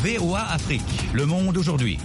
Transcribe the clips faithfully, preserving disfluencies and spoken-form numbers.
V O A Afrique, Le Monde aujourd'hui.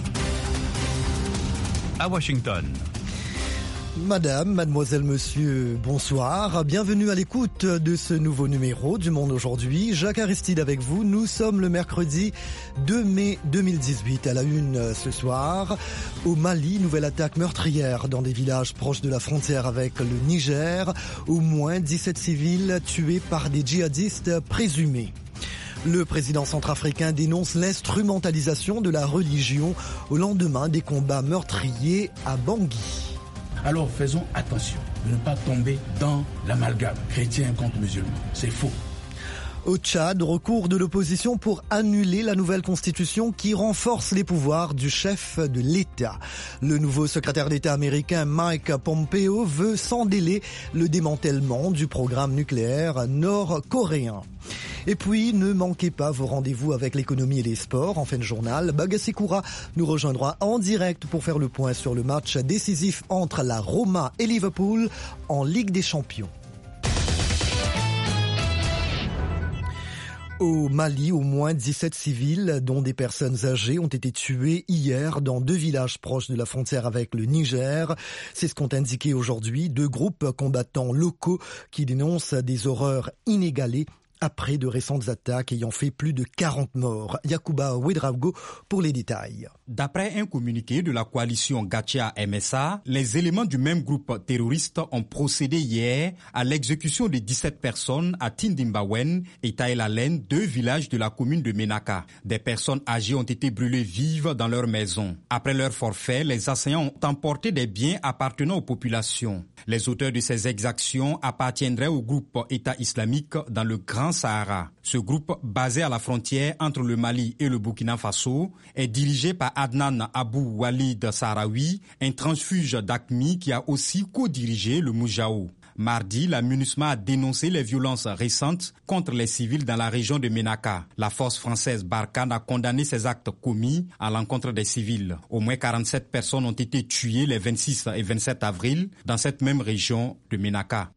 À Washington. Madame, mademoiselle, monsieur, bonsoir. Bienvenue à l'écoute de ce nouveau numéro du Monde aujourd'hui. Jacques Aristide avec vous. Nous sommes le mercredi deux mai deux mille dix-huit. À la une ce soir, au Mali, nouvelle attaque meurtrière dans des villages proches de la frontière avec le Niger. Au moins dix-sept civils tués par des djihadistes présumés. Le président centrafricain dénonce l'instrumentalisation de la religion au lendemain des combats meurtriers à Bangui. Alors faisons attention de ne pas tomber dans l'amalgame chrétien contre musulman. C'est faux. Au Tchad, recours de l'opposition pour annuler la nouvelle constitution qui renforce les pouvoirs du chef de l'État. Le nouveau secrétaire d'État américain Mike Pompeo veut sans délai le démantèlement du programme nucléaire nord-coréen. Et puis, ne manquez pas vos rendez-vous avec l'économie et les sports. En fin de journal, Bagassi Koura nous rejoindra en direct pour faire le point sur le match décisif entre la Roma et Liverpool en Ligue des Champions. Au Mali, au moins dix-sept civils, dont des personnes âgées, ont été tués hier dans deux villages proches de la frontière avec le Niger. C'est ce qu'ont indiqué aujourd'hui deux groupes combattants locaux qui dénoncent des horreurs inégalées après de récentes attaques ayant fait plus de quarante morts. Yacouba Ouedraogo pour les détails. D'après un communiqué de la coalition Gatia M S A, les éléments du même groupe terroriste ont procédé hier à l'exécution de dix-sept personnes à Tindimbawen et Taïlalen, deux villages de la commune de Menaka. Des personnes âgées ont été brûlées vives dans leur maison. Après leur forfait, les assaillants ont emporté des biens appartenant aux populations. Les auteurs de ces exactions appartiendraient au groupe État islamique dans le Grand Sahara. Ce groupe, basé à la frontière entre le Mali et le Burkina Faso, est dirigé par Adnan Abou Walid Sahraoui, un transfuge d'A Q M I qui a aussi co-dirigé le Moujao. Mardi, la MINUSMA a dénoncé les violences récentes contre les civils dans la région de Menaka. La force française Barkhane a condamné ces actes commis à l'encontre des civils. Au moins quarante-sept personnes ont été tuées les vingt-six et vingt-sept avril dans cette même région de Menaka.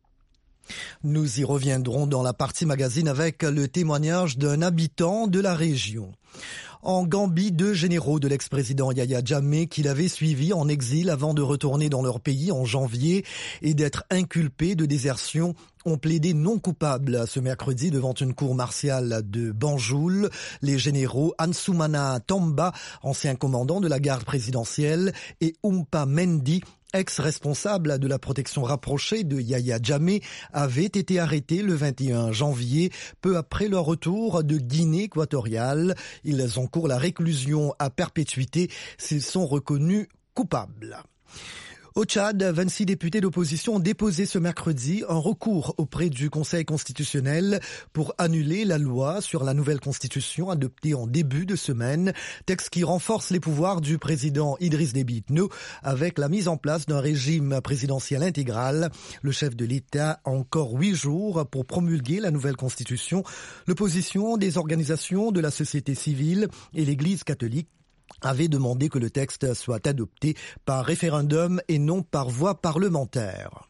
Nous y reviendrons dans la partie magazine avec le témoignage d'un habitant de la région. En Gambie, deux généraux de l'ex-président Yahya Jammeh qui l'avaient suivi en exil avant de retourner dans leur pays en janvier et d'être inculpés de désertion ont plaidé non coupables ce mercredi devant une cour martiale de Banjul. Les généraux Ansoumana Tamba, ancien commandant de la garde présidentielle, et Oumpa Mendy, ex-responsable de la protection rapprochée de Yahya Jammeh, avaient été arrêtés le vingt et un janvier, peu après leur retour de Guinée équatoriale. Ils encourent la réclusion à perpétuité s'ils sont reconnus coupables. Au Tchad, vingt-six députés d'opposition ont déposé ce mercredi un recours auprès du Conseil constitutionnel pour annuler la loi sur la nouvelle constitution adoptée en début de semaine, texte qui renforce les pouvoirs du président Idriss Déby Itno avec la mise en place d'un régime présidentiel intégral. Le chef de l'État a encore huit jours pour promulguer la nouvelle constitution. L'opposition des organisations de la société civile et l'Église catholique avait demandé que le texte soit adopté par référendum et non par voie parlementaire.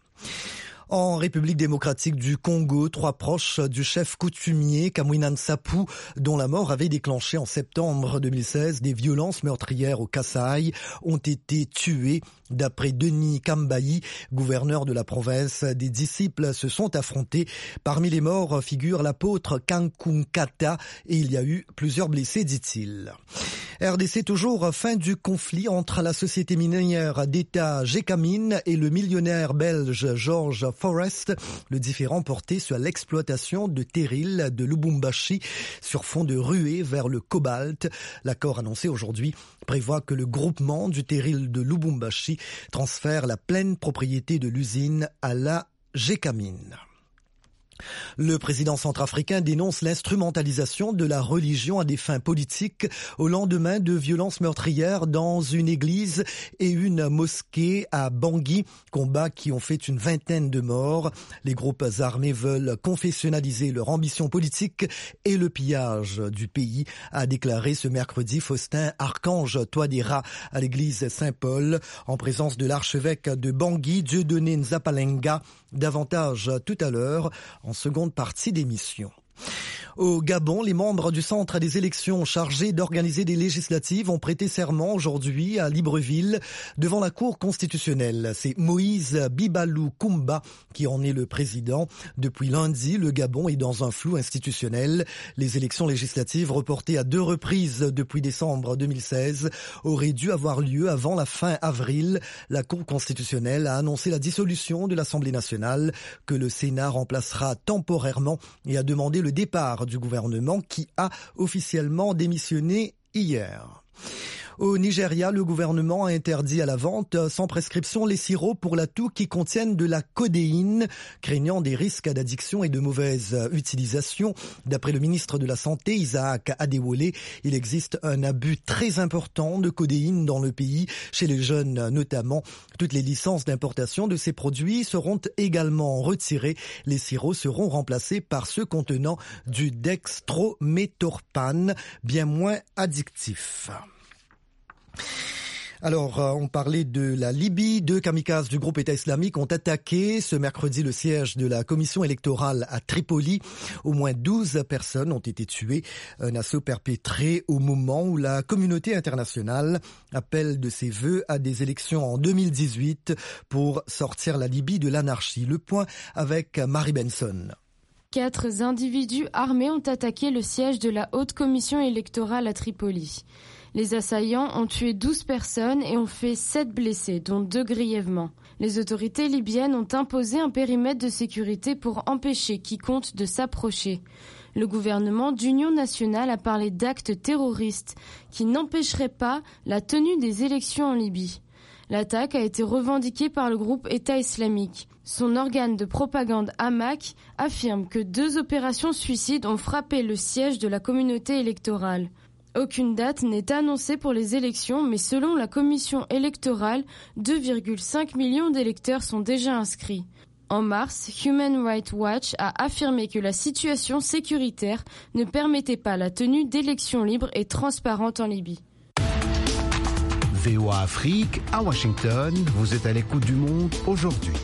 En République démocratique du Congo, trois proches du chef coutumier Kamwina Nsapu, dont la mort avait déclenché en septembre deux mille seize des violences meurtrières au Kasaï, ont été tués. D'après Denis Kambayi, gouverneur de la province, des disciples se sont affrontés. Parmi les morts figure l'apôtre Kankunkata et il y a eu plusieurs blessés, dit-il. R D C toujours, fin du conflit entre la société minière d'État Gécamine et le millionnaire belge George Forrest, le différend porté sur l'exploitation de terrils de Lubumbashi sur fond de ruée vers le cobalt. L'accord annoncé aujourd'hui prévoit que le groupement du terril de Lubumbashi transfère la pleine propriété de l'usine à la Gécamine. Le président centrafricain dénonce l'instrumentalisation de la religion à des fins politiques au lendemain de violences meurtrières dans une église et une mosquée à Bangui, combats qui ont fait une vingtaine de morts. Les groupes armés veulent confessionnaliser leur ambition politique et le pillage du pays, a déclaré ce mercredi Faustin Archange Touadéra à l'église Saint-Paul, en présence de l'archevêque de Bangui, Dieudonné Nzapalenga. Davantage tout à l'heure, en seconde partie d'émission. Au Gabon, les membres du centre des élections chargés d'organiser des législatives ont prêté serment aujourd'hui à Libreville devant la Cour constitutionnelle. C'est Moïse Bibalou Koumba qui en est le président. Depuis lundi, le Gabon est dans un flou institutionnel. Les élections législatives reportées à deux reprises depuis décembre deux mille seize auraient dû avoir lieu avant la fin avril. La Cour constitutionnelle a annoncé la dissolution de l'Assemblée nationale que le Sénat remplacera temporairement et a demandé le départ du gouvernement qui a officiellement démissionné hier. Au Nigeria, le gouvernement a interdit à la vente sans prescription les sirops pour la toux qui contiennent de la codéine, craignant des risques d'addiction et de mauvaise utilisation. D'après le ministre de la Santé, Isaac Adewole, il existe un abus très important de codéine dans le pays, chez les jeunes notamment. Toutes les licences d'importation de ces produits seront également retirées. Les sirops seront remplacés par ceux contenant du dextrométhorphane, bien moins addictif. Alors, on parlait de la Libye. Deux kamikazes du groupe État islamique ont attaqué ce mercredi le siège de la commission électorale à Tripoli. Au moins douze personnes ont été tuées. Un assaut perpétré au moment où la communauté internationale appelle de ses vœux à des élections en deux mille dix-huit pour sortir la Libye de l'anarchie. Le point avec Marie Benson. Quatre individus armés ont attaqué le siège de la haute commission électorale à Tripoli. Les assaillants ont tué douze personnes et ont fait sept blessés, dont deux grièvement. Les autorités libyennes ont imposé un périmètre de sécurité pour empêcher quiconque de s'approcher. Le gouvernement d'union nationale a parlé d'actes terroristes qui n'empêcheraient pas la tenue des élections en Libye. L'attaque a été revendiquée par le groupe État islamique. Son organe de propagande Hamak affirme que deux opérations suicides ont frappé le siège de la communauté électorale. Aucune date n'est annoncée pour les élections, mais selon la commission électorale, deux virgule cinq millions d'électeurs sont déjà inscrits. En mars, Human Rights Watch a affirmé que la situation sécuritaire ne permettait pas la tenue d'élections libres et transparentes en Libye. V O A Afrique, à Washington, vous êtes à l'écoute du monde aujourd'hui.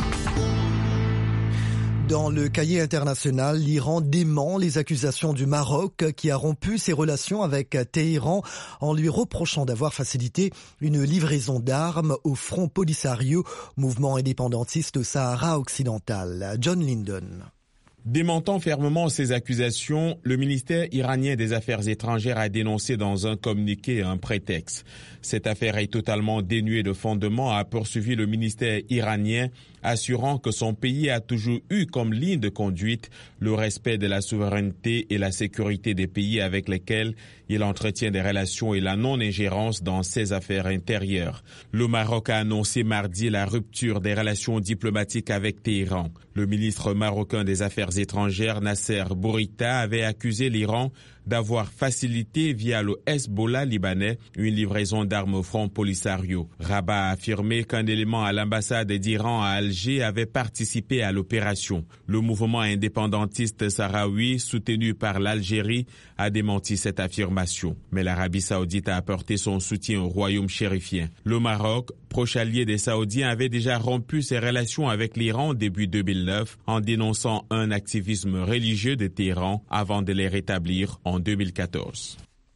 Dans le cahier international, l'Iran dément les accusations du Maroc qui a rompu ses relations avec Téhéran en lui reprochant d'avoir facilité une livraison d'armes au Front Polisario, mouvement indépendantiste au Sahara occidental. John Lyndon. Démentant fermement ces accusations, le ministère iranien des Affaires étrangères a dénoncé dans un communiqué un prétexte. Cette affaire est totalement dénuée de fondement, a poursuivi le ministère iranien, assurant que son pays a toujours eu comme ligne de conduite le respect de la souveraineté et la sécurité des pays avec lesquels il entretient des relations et la non-ingérence dans ses affaires intérieures. Le Maroc a annoncé mardi la rupture des relations diplomatiques avec Téhéran. Le ministre marocain des Affaires étrangères, Nasser Bourita, avait accusé l'Iran d'avoir facilité via le Hezbollah libanais une livraison d'armes au Front Polisario. Rabat a affirmé qu'un élément à l'ambassade d'Iran à Alger avait participé à l'opération. Le mouvement indépendantiste sahraoui, soutenu par l'Algérie, a démenti cette affirmation. Mais l'Arabie saoudite a apporté son soutien au royaume chérifien. Le Maroc, proche allié des Saoudiens, avait déjà rompu ses relations avec l'Iran début deux mille neuf en dénonçant un activisme religieux de Téhéran avant de les rétablir en deux mille quatorze.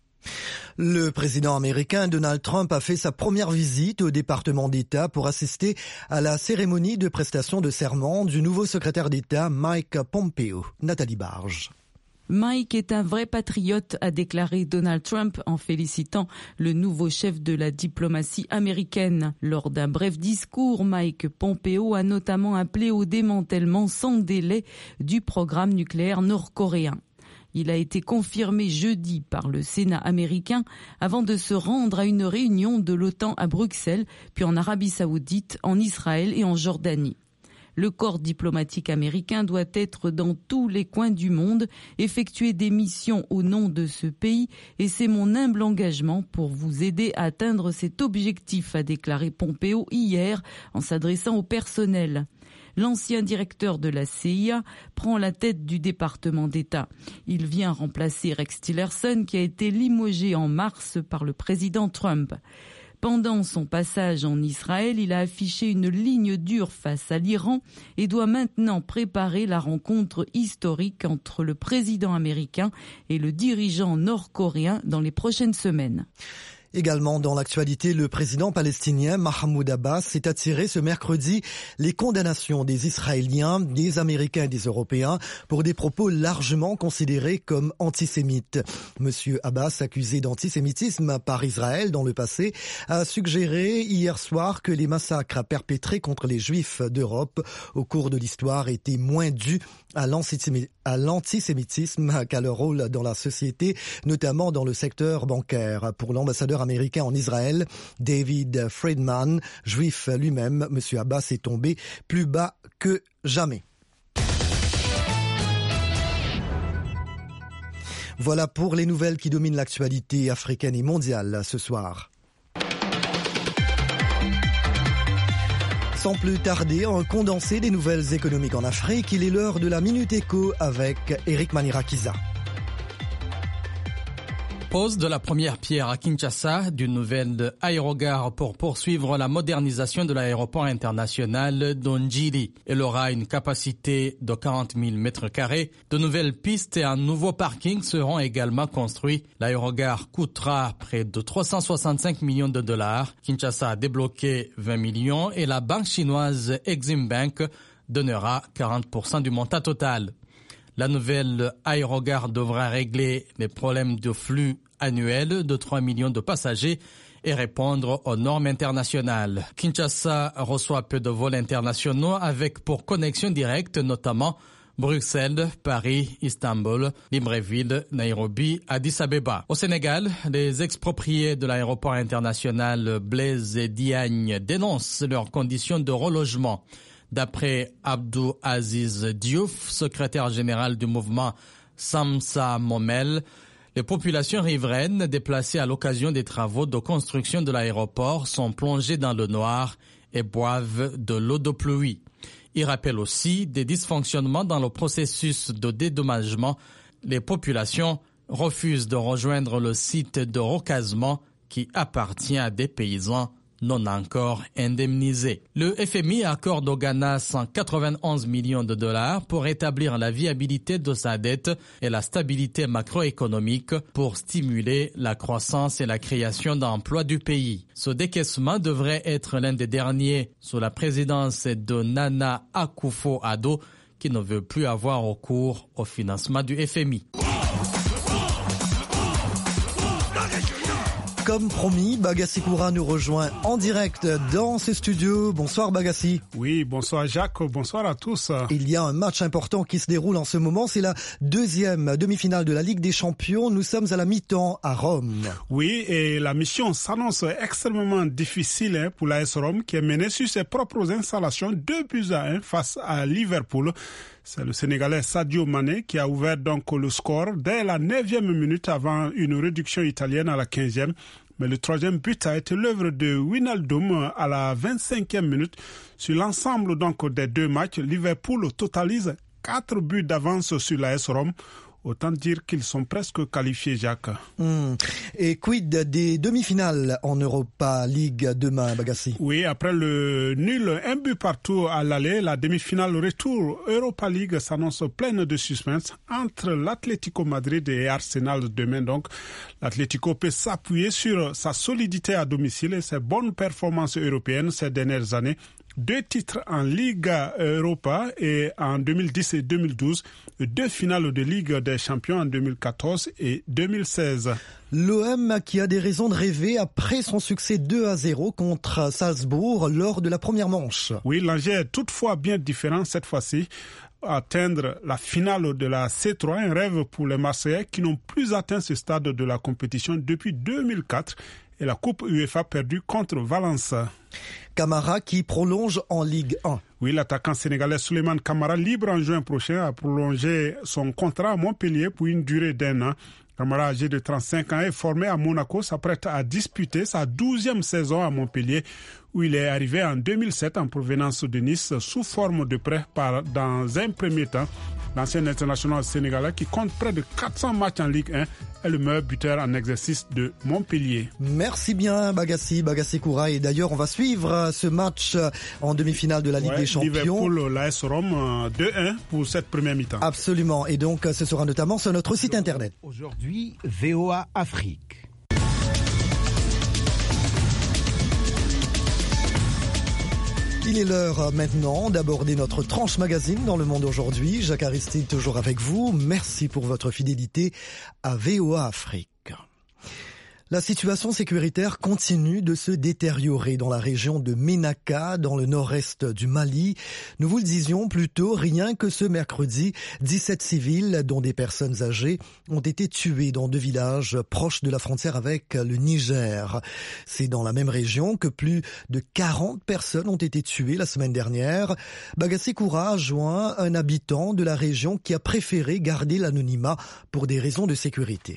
Le président américain Donald Trump a fait sa première visite au département d'État pour assister à la cérémonie de prestation de serment du nouveau secrétaire d'État Mike Pompeo. Nathalie Barge. Mike est un vrai patriote, a déclaré Donald Trump en félicitant le nouveau chef de la diplomatie américaine. Lors d'un bref discours, Mike Pompeo a notamment appelé au démantèlement sans délai du programme nucléaire nord-coréen. Il a été confirmé jeudi par le Sénat américain avant de se rendre à une réunion de l'OTAN à Bruxelles, puis en Arabie Saoudite, en Israël et en Jordanie. Le corps diplomatique américain doit être dans tous les coins du monde, effectuer des missions au nom de ce pays et c'est mon humble engagement pour vous aider à atteindre cet objectif, a déclaré Pompeo hier en s'adressant au personnel. L'ancien directeur de la C I A prend la tête du département d'État. Il vient remplacer Rex Tillerson qui a été limogé en mars par le président Trump. Pendant son passage en Israël, il a affiché une ligne dure face à l'Iran et doit maintenant préparer la rencontre historique entre le président américain et le dirigeant nord-coréen dans les prochaines semaines. Également dans l'actualité, le président palestinien Mahmoud Abbas s'est attiré ce mercredi les condamnations des Israéliens, des Américains et des Européens pour des propos largement considérés comme antisémites. Monsieur Abbas, accusé d'antisémitisme par Israël dans le passé, a suggéré hier soir que les massacres perpétrés contre les Juifs d'Europe au cours de l'histoire étaient moins dus à l'antisémitisme qu'à leur rôle dans la société, notamment dans le secteur bancaire. Pour l'ambassadeur américain en Israël, David Friedman, juif lui-même, M. Abbas est tombé plus bas que jamais. Voilà pour les nouvelles qui dominent l'actualité africaine et mondiale ce soir. Sans plus tarder, un condensé des nouvelles économiques en Afrique, il est l'heure de la Minute Éco avec Eric Manirakiza. Pose de la première pierre à Kinshasa d'une nouvelle aérogare pour poursuivre la modernisation de l'aéroport international d'Ondjili. Elle aura une capacité de quarante mille mètres carrés. De nouvelles pistes et un nouveau parking seront également construits. L'aérogare coûtera près de trois cent soixante-cinq millions de dollars. Kinshasa a débloqué vingt millions et la banque chinoise Exim Bank donnera quarante pour cent du montant total. La nouvelle aérogare devra régler les problèmes de flux annuels de trois millions de passagers et répondre aux normes internationales. Kinshasa reçoit peu de vols internationaux avec pour connexion directe notamment Bruxelles, Paris, Istanbul, Libreville, Nairobi, Addis Abeba. Au Sénégal, les expropriés de l'aéroport international Blaise Diagne dénoncent leurs conditions de relogement. D'après Abdou Aziz Diouf, secrétaire général du mouvement Samsa Momel, les populations riveraines déplacées à l'occasion des travaux de construction de l'aéroport sont plongées dans le noir et boivent de l'eau de pluie. Il rappelle aussi des dysfonctionnements dans le processus de dédommagement. Les populations refusent de rejoindre le site de recasement qui appartient à des paysans non encore indemnisés. Le F M I accorde au Ghana cent quatre-vingt-onze millions de dollars pour rétablir la viabilité de sa dette et la stabilité macroéconomique pour stimuler la croissance et la création d'emplois du pays. Ce décaissement devrait être l'un des derniers sous la présidence de Nana Akufo-Addo qui ne veut plus avoir recours au financement du F M I. Comme promis, Bagassi Koura nous rejoint en direct dans ce studio. Bonsoir Bagassi. Oui, bonsoir Jacques, bonsoir à tous. Il y a un match important qui se déroule en ce moment, c'est la deuxième demi-finale de la Ligue des Champions. Nous sommes à la mi-temps à Rome. Oui, et la mission s'annonce extrêmement difficile pour l'A S Rome qui est menée sur ses propres installations, deux buts à un face à Liverpool. C'est le Sénégalais Sadio Mané qui a ouvert donc le score dès la neuvième minute avant une réduction italienne à la quinzième. Mais le troisième but a été l'œuvre de Wijnaldum à la vingt-cinquième minute. Sur l'ensemble donc des deux matchs, Liverpool totalise quatre buts d'avance sur l'A S Rome. Autant dire qu'ils sont presque qualifiés, Jacques. Mmh. Et quid des demi-finales en Europa League demain, Bagassi? Oui, après le nul, un but partout à l'aller, la demi-finale retour Europa League s'annonce pleine de suspense entre l'Atlético Madrid et Arsenal demain. Donc, l'Atlético peut s'appuyer sur sa solidité à domicile et ses bonnes performances européennes ces dernières années. Deux titres en Liga Europa et en deux mille dix et deux mille douze, deux finales de Ligue des Champions en deux mille quatorze et deux mille seize. L'O M qui a des raisons de rêver après son succès deux à zéro contre Salzbourg lors de la première manche. Oui, l'enjeu est toutefois bien différent cette fois-ci. Atteindre la finale de la C trois, un rêve pour les Marseillais qui n'ont plus atteint ce stade de la compétition depuis deux mille quatre et la Coupe UEFA perdue contre Valence. Camara qui prolonge en Ligue un. Oui, l'attaquant sénégalais Souleymane Camara, libre en juin prochain, a prolongé son contrat à Montpellier pour une durée d'un an. Camara, âgé de trente-cinq ans, est formé à Monaco, s'apprête à disputer sa douzième saison à Montpellier, où il est arrivé en deux mille sept en provenance de Nice sous forme de prêt par, dans un premier temps. L'ancien international sénégalais qui compte près de quatre cents matchs en Ligue un est le meilleur buteur en exercice de Montpellier. Merci bien Bagassi, Bagassi Koura. Et d'ailleurs, on va suivre ce match en demi-finale de la Ligue ouais, des Champions. Liverpool, l'A S Rome, deux un pour cette première mi-temps. Absolument. Et donc, ce sera notamment sur notre site internet. Aujourd'hui, V O A Afrique. Il est l'heure maintenant d'aborder notre tranche magazine dans le monde aujourd'hui. Jacques Aristide toujours avec vous. Merci pour votre fidélité à V O A Afrique. La situation sécuritaire continue de se détériorer dans la région de Ménaka, dans le nord-est du Mali. Nous vous le disions plus tôt, rien que ce mercredi, dix-sept civils, dont des personnes âgées, ont été tués dans deux villages proches de la frontière avec le Niger. C'est dans la même région que plus de quarante personnes ont été tuées la semaine dernière. Bagassi Koura a joint un habitant de la région qui a préféré garder l'anonymat pour des raisons de sécurité.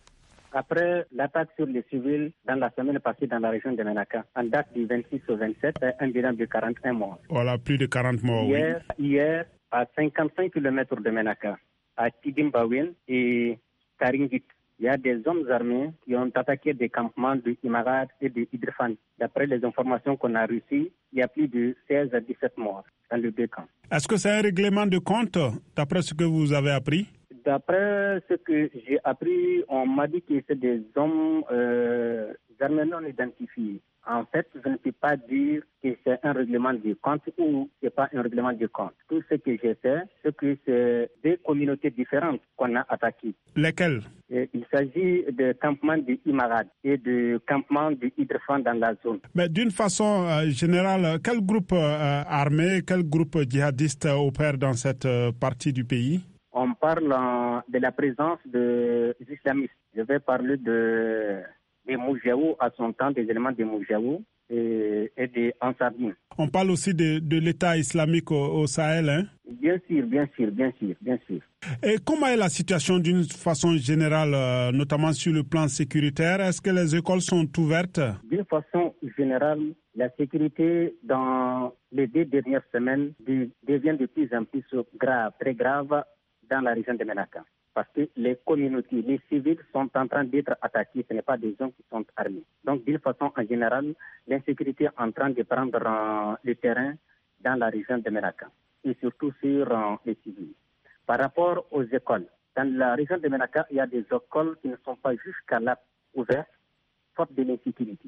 Après l'attaque sur les civils dans la semaine passée dans la région de Ménaka, en date du vingt-six au vingt-sept, un bilan de quarante et un morts. Voilà, plus de quarante morts, hier, oui. Hier, à cinquante-cinq kilomètres de Ménaka, à Tidimbawin et Karingit, il y a des hommes armés qui ont attaqué des campements de Imarad et de Idrifan. D'après les informations qu'on a reçues, il y a plus de seize à dix-sept morts dans les deux camps. Est-ce que c'est un règlement de compte, d'après ce que vous avez appris? D'après ce que j'ai appris, on m'a dit que c'est des hommes euh, armés non identifiés. En fait, je ne peux pas dire que c'est un règlement de compte ou ce n'est pas un règlement de compte. Tout ce que j'ai fait, c'est que c'est des communautés différentes qu'on a attaquées. Lesquelles? Et il s'agit de campements de Imarad et de campements de Idrifan dans la zone. Mais d'une façon euh, générale, quel groupe euh, armé, quel groupe djihadiste opère dans cette euh, partie du pays? On parle euh, de la présence des islamistes. Je vais parler de, des Moujaou à son temps, des éléments des Moujaou et, et des Ansardines. On parle aussi de, de l'État islamique au, au Sahel, hein? Bien sûr, bien sûr, bien sûr, bien sûr. Et comment est la situation d'une façon générale, euh, notamment sur le plan sécuritaire? Est-ce que les écoles sont ouvertes? D'une façon générale, la sécurité dans les deux dernières semaines devient de plus en plus grave, très grave dans la région de Ménaka. Parce que les communautés, les civils sont en train d'être attaqués, ce n'est pas des gens qui sont armés. Donc, d'une façon en général, l'insécurité est en train de prendre euh, le terrain dans la région de Ménaka et surtout sur euh, les civils. Par rapport aux écoles, dans la région de Ménaka, il y a des écoles qui ne sont pas jusqu'à là ouvertes, faute de l'insécurité.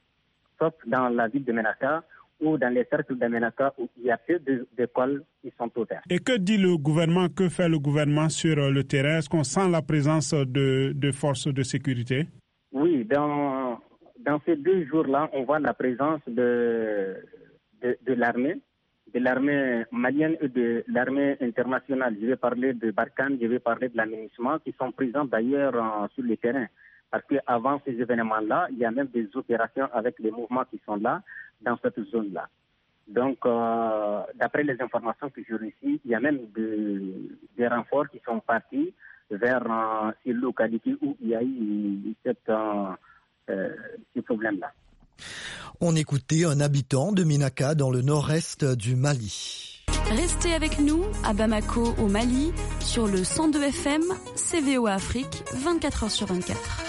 Sauf dans la ville de Ménaka, ou dans les cercles de Ménaka où il y a peu d'écoles qui sont ouvertes. Et que dit le gouvernement, que fait le gouvernement sur le terrain? Est-ce qu'on sent la présence de, de forces de sécurité? Oui, dans, dans ces deux jours-là, on voit la présence de, de, de l'armée, de l'armée malienne et de l'armée internationale. Je vais parler de Barkhane, je vais parler de l'aménagement qui sont présents d'ailleurs euh, sur le terrain. Parce qu'avant ces événements-là, il y a même des opérations avec les mouvements qui sont là, dans cette zone-là. Donc, euh, d'après les informations que j'ai reçues, il y a même de, des renforts qui sont partis vers euh, ces localités où il y a eu cette, euh, euh, ce problème-là. On écoutait un habitant de Ménaka dans le nord-est du Mali. Restez avec nous à Bamako au Mali sur le cent deux F M, C V O A Afrique, vingt-quatre heures sur vingt-quatre.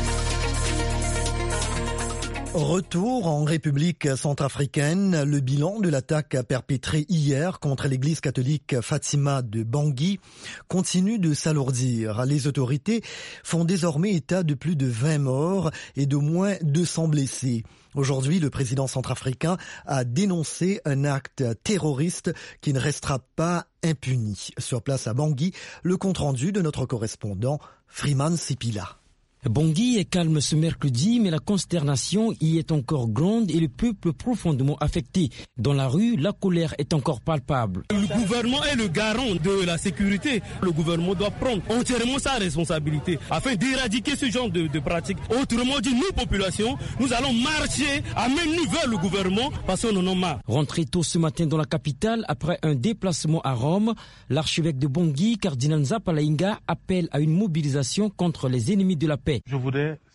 Retour en République centrafricaine, le bilan de l'attaque perpétrée hier contre l'église catholique Fatima de Bangui continue de s'alourdir. Les autorités font désormais état de plus de vingt morts et d'au moins deux cents blessés. Aujourd'hui, le président centrafricain a dénoncé un acte terroriste qui ne restera pas impuni. Sur place à Bangui, le compte-rendu de notre correspondant Freeman Sipila. Bangui est calme ce mercredi, mais la consternation y est encore grande et le peuple profondément affecté. Dans la rue, la colère est encore palpable. Le gouvernement est le garant de la sécurité. Le gouvernement doit prendre entièrement sa responsabilité afin d'éradiquer ce genre de, de pratiques. Autrement dit, nous, population, nous allons marcher à main nue vers le gouvernement parce qu'on en a marre. Rentré tôt ce matin dans la capitale, après un déplacement à Rome, l'archevêque de Bangui, cardinal Nzapalainga, appelle à une mobilisation contre les ennemis de la paix. Je voudrais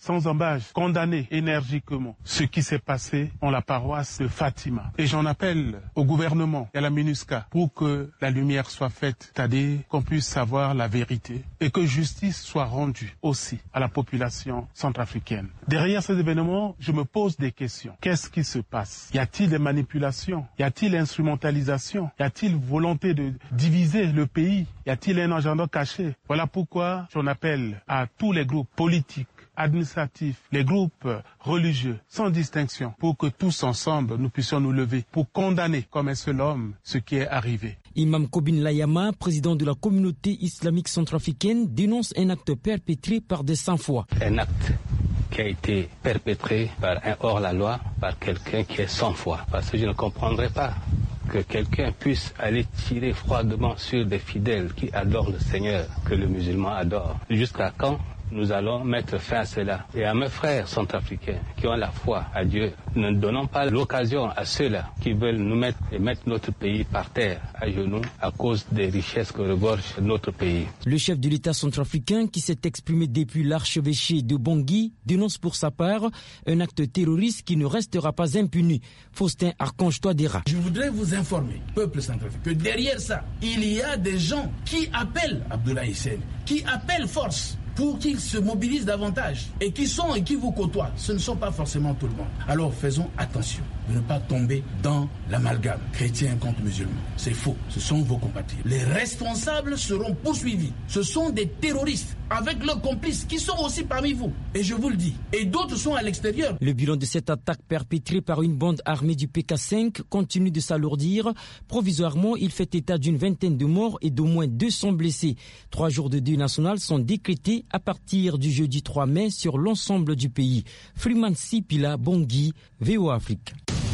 sans embâche, condamner énergiquement ce qui s'est passé en la paroisse de Fatima. Et j'en appelle au gouvernement et à la MINUSCA pour que la lumière soit faite, c'est-à-dire qu'on puisse savoir la vérité et que justice soit rendue aussi à la population centrafricaine. Derrière ces événements, je me pose des questions. Qu'est-ce qui se passe? Y a-t-il des manipulations? Y a-t-il instrumentalisation? Y a-t-il volonté de diviser le pays? Y a-t-il un agenda caché? Voilà pourquoi j'en appelle à tous les groupes politiques, administratifs, les groupes religieux, sans distinction, pour que tous ensemble nous puissions nous lever pour condamner comme un seul homme ce qui est arrivé. Imam Kobin Layama, président de la communauté islamique centrafricaine, dénonce un acte perpétré par des sans-foi. Un acte qui a été perpétré par un hors-la-loi, par quelqu'un qui est sans foi. Parce que je ne comprendrai pas que quelqu'un puisse aller tirer froidement sur des fidèles qui adorent le Seigneur, que le musulman adore. Jusqu'à quand nous allons mettre fin à cela? Et à mes frères centrafricains qui ont la foi à Dieu, ne donnons pas l'occasion à ceux-là qui veulent nous mettre et mettre notre pays par terre, à genoux, à cause des richesses que regorge notre pays. Le chef de l'État centrafricain, qui s'est exprimé depuis l'archevêché de Bangui, dénonce pour sa part un acte terroriste qui ne restera pas impuni. Faustin Archange Touadéra. Je voudrais vous informer, peuple centrafricain, que derrière ça, il y a des gens qui appellent Abdoulaye Hissène, qui appellent force pour qu'ils se mobilisent davantage et qui sont et qui vous côtoient. Ce ne sont pas forcément tout le monde. Alors faisons attention de ne pas tomber dans l'amalgame chrétien contre musulman. C'est faux. Ce sont vos compatriotes. Les responsables seront poursuivis. Ce sont des terroristes avec leurs complices qui sont aussi parmi vous. Et je vous le dis. Et d'autres sont à l'extérieur. Le bilan de cette attaque perpétrée par une bande armée du P K cinq continue de s'alourdir. Provisoirement, il fait état d'une vingtaine de morts et d'au moins deux cents blessés. Trois jours de deuil national sont décrétés à partir du jeudi trois mai sur l'ensemble du pays. Freeman Sipila, Bangui, V O A Afrique.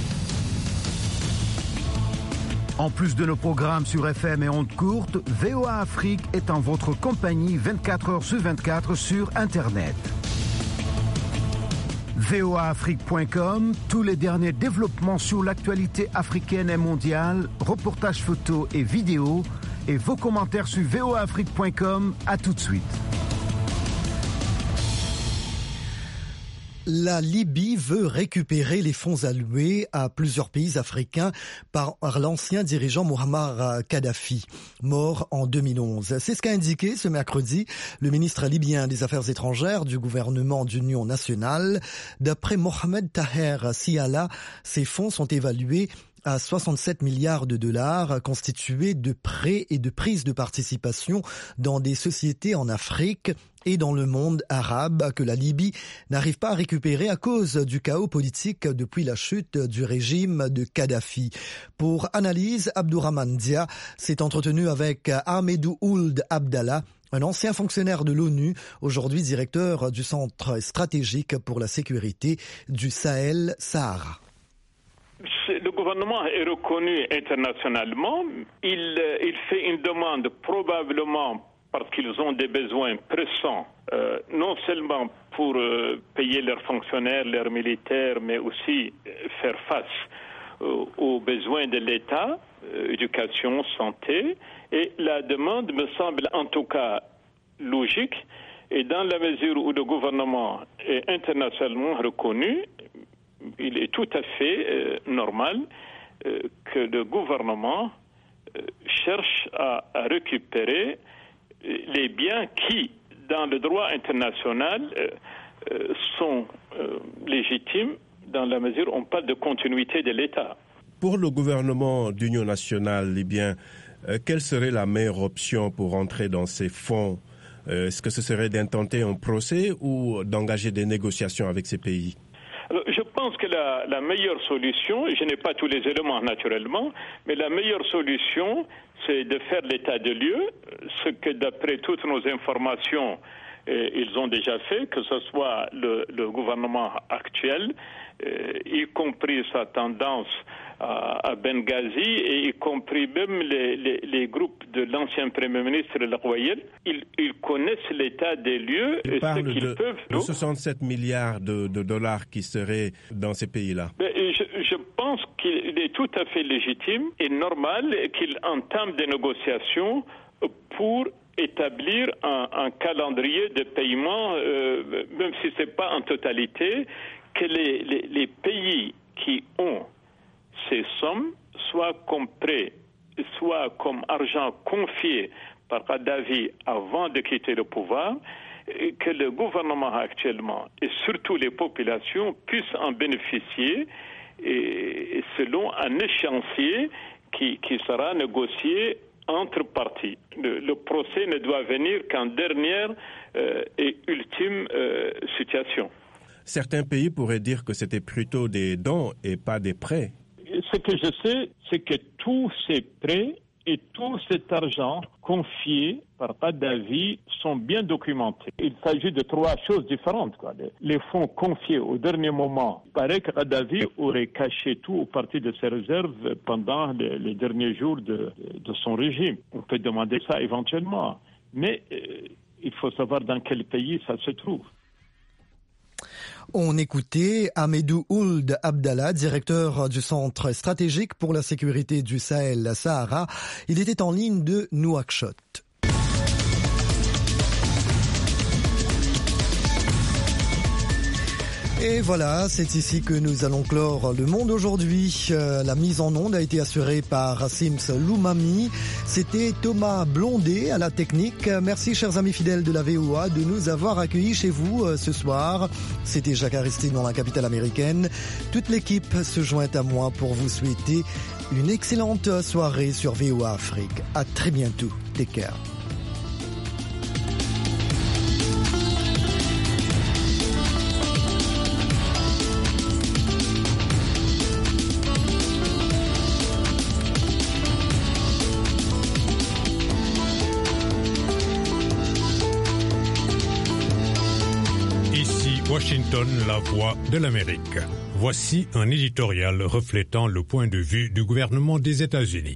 En plus de nos programmes sur F M et ondes courtes, V O A Afrique est en votre compagnie vingt-quatre heures sur vingt-quatre sur Internet. V O A Afrique point com, tous les derniers développements sur l'actualité africaine et mondiale, reportages photos et vidéos, et vos commentaires sur V O A Afrique point com. À tout de suite. La Libye veut récupérer les fonds alloués à plusieurs pays africains par l'ancien dirigeant Muammar Kadhafi, mort en deux mille onze. C'est ce qu'a indiqué ce mercredi le ministre libyen des Affaires étrangères du gouvernement d'union nationale. D'après Mohamed Taher Siala, ces fonds sont évalués à soixante-sept milliards de dollars, constitués de prêts et de prises de participation dans des sociétés en Afrique et dans le monde arabe que la Libye n'arrive pas à récupérer à cause du chaos politique depuis la chute du régime de Kadhafi. Pour analyse, Abdourahmane Dia s'est entretenu avec Ahmedou Ould Abdallah, un ancien fonctionnaire de l'ONU, aujourd'hui directeur du Centre stratégique pour la sécurité du Sahel-Sahara. Le gouvernement est reconnu internationalement. Il, il fait une demande probablement parce qu'ils ont des besoins pressants, euh, non seulement pour euh, payer leurs fonctionnaires, leurs militaires, mais aussi euh, faire face euh, aux besoins de l'État, euh, éducation, santé. Et la demande me semble en tout cas logique. Et dans la mesure où le gouvernement est internationalement reconnu, il est tout à fait euh, normal euh, que le gouvernement euh, cherche à, à récupérer euh, les biens qui, dans le droit international, euh, euh, sont euh, légitimes dans la mesure où on parle de continuité de l'État. Pour le gouvernement d'union nationale libyen, euh, quelle serait la meilleure option pour entrer dans ces fonds? euh, Est-ce que ce serait d'intenter un procès ou d'engager des négociations avec ces pays? Alors, je pense que la, la meilleure solution, je n'ai pas tous les éléments naturellement, mais la meilleure solution, c'est de faire l'état de lieu, ce que d'après toutes nos informations, euh, ils ont déjà fait, que ce soit le, le gouvernement actuel, euh, y compris sa tendance à, à Benghazi, et y compris même les, les, les groupes de l'ancien Premier ministre Le Royal. Ils, ils connaissent l'état des lieux Ils et ce parlent qu'ils de, peuvent. de soixante-sept milliards de, de dollars qui seraient dans ces pays-là. Je, je pense qu'il est tout à fait légitime et normal qu'ils entament des négociations pour établir un, un calendrier de paiement, euh, même si ce n'est pas en totalité, que les, les, les pays qui ont ces sommes, soit comme prêt, soit comme argent confié par Kadhafi avant de quitter le pouvoir, que le gouvernement actuellement et surtout les populations puissent en bénéficier et selon un échéancier qui, qui sera négocié entre parties. Le, le procès ne doit venir qu'en dernière euh, et ultime euh, situation. Certains pays pourraient dire que c'était plutôt des dons et pas des prêts. Ce que je sais, c'est que tous ces prêts et tout cet argent confié par Kadhafi sont bien documentés. Il s'agit de trois choses différentes, quoi. Les fonds confiés au dernier moment, il paraît que Kadhafi aurait caché tout ou partie de ses réserves pendant les, les derniers jours de, de son régime. On peut demander ça éventuellement, mais euh, il faut savoir dans quel pays ça se trouve. On écoutait Ahmedou Ould Abdallah, directeur du Centre stratégique pour la sécurité du Sahel-Sahara. Il était en ligne de Nouakchott. Et voilà, c'est ici que nous allons clore le monde aujourd'hui. Euh, la mise en onde a été assurée par Sims Loumami. C'était Thomas Blondet à la technique. Merci chers amis fidèles de la V O A de nous avoir accueillis chez vous euh, ce soir. C'était Jacques Aristide dans la capitale américaine. Toute l'équipe se joint à moi pour vous souhaiter une excellente soirée sur V O A Afrique. À très bientôt. Take care. Washington, la voix de l'Amérique. Voici un éditorial reflétant le point de vue du gouvernement des États-Unis.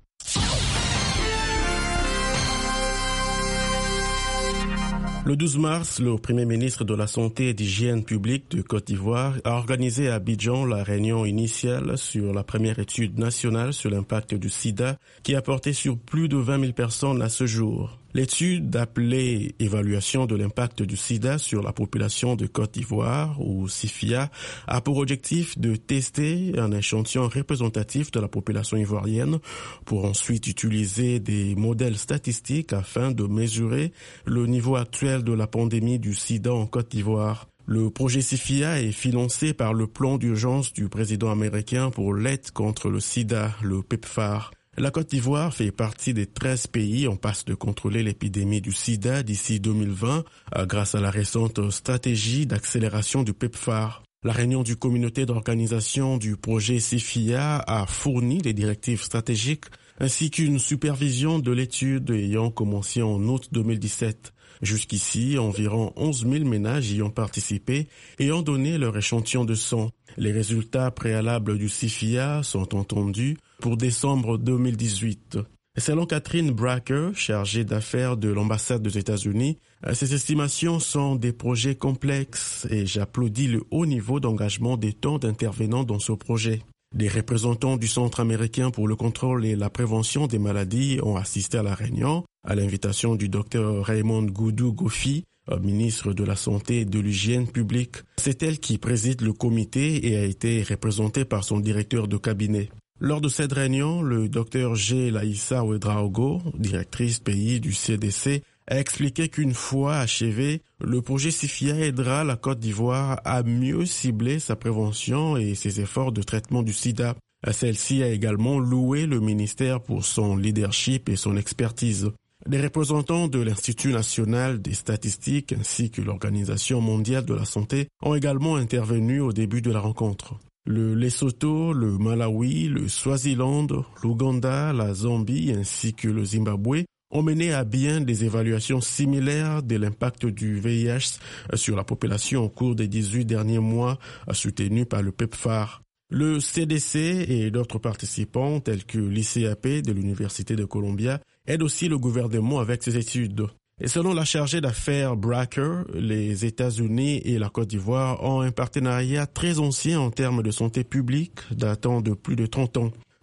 Le douze mars, le Premier ministre de la Santé et d'Hygiène publique de Côte d'Ivoire a organisé à Abidjan la réunion initiale sur la première étude nationale sur l'impact du sida qui a porté sur plus de vingt mille personnes à ce jour. L'étude appelée « Évaluation de l'impact du sida sur la population de Côte d'Ivoire » ou SIFIA a pour objectif de tester un échantillon représentatif de la population ivoirienne pour ensuite utiliser des modèles statistiques afin de mesurer le niveau actuel de la pandémie du sida en Côte d'Ivoire. Le projet SIFIA est financé par le plan d'urgence du président américain pour l'aide contre le sida, le PEPFAR. La Côte d'Ivoire fait partie des treize pays en passe de contrôler l'épidémie du sida d'ici deux mille vingt grâce à la récente stratégie d'accélération du PEPFAR. La réunion du comité d'organisation du projet SIFIA a fourni les directives stratégiques ainsi qu'une supervision de l'étude ayant commencé en août deux mille dix-sept. Jusqu'ici, environ onze mille ménages y ont participé et ont donné leur échantillon de sang. Les résultats préalables du SIFIA sont entendus pour décembre deux mille dix-huit. Selon Catherine Bracker, chargée d'affaires de l'ambassade des États-Unis, ces estimations sont des projets complexes et j'applaudis le haut niveau d'engagement des tant d'intervenants dans ce projet. Des représentants du Centre américain pour le contrôle et la prévention des maladies ont assisté à la réunion, à l'invitation du docteur Raymond Goudou Gofi, ministre de la Santé et de l'Hygiène publique. C'est elle qui préside le comité et a été représentée par son directeur de cabinet. Lors de cette réunion, le docteur G. Laïssa Ouedraogo, directrice pays du C D C, a expliqué qu'une fois achevé, le projet SIFIA aidera la Côte d'Ivoire à mieux cibler sa prévention et ses efforts de traitement du sida. Celle-ci a également loué le ministère pour son leadership et son expertise. Des représentants de l'Institut national des statistiques ainsi que l'Organisation mondiale de la santé ont également intervenu au début de la rencontre. Le Lesotho, le Malawi, le Swaziland, l'Ouganda, la Zambie ainsi que le Zimbabwe ont mené à bien des évaluations similaires de l'impact du V I H sur la population au cours des dix-huit derniers mois, soutenus par le PEPFAR. Le C D C et d'autres participants, tels que l'I C A P de l'Université de Columbia, aident aussi le gouvernement avec ses études. Et selon la chargée d'affaires Bracker, les États-Unis et la Côte d'Ivoire ont un partenariat très ancien en termes de santé publique, datant de plus de trente ans.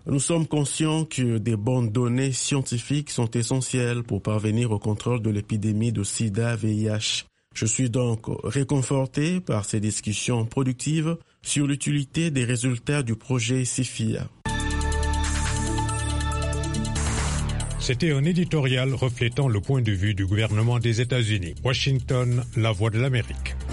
Nous sommes conscients que des bonnes données scientifiques sont essentielles pour parvenir au contrôle de l'épidémie de sida V I H. Je suis donc réconforté par ces discussions productives sur l'utilité des résultats du projet SIFIA. C'était un éditorial reflétant le point de vue du gouvernement des États-Unis. Washington, La Voix de l'Amérique.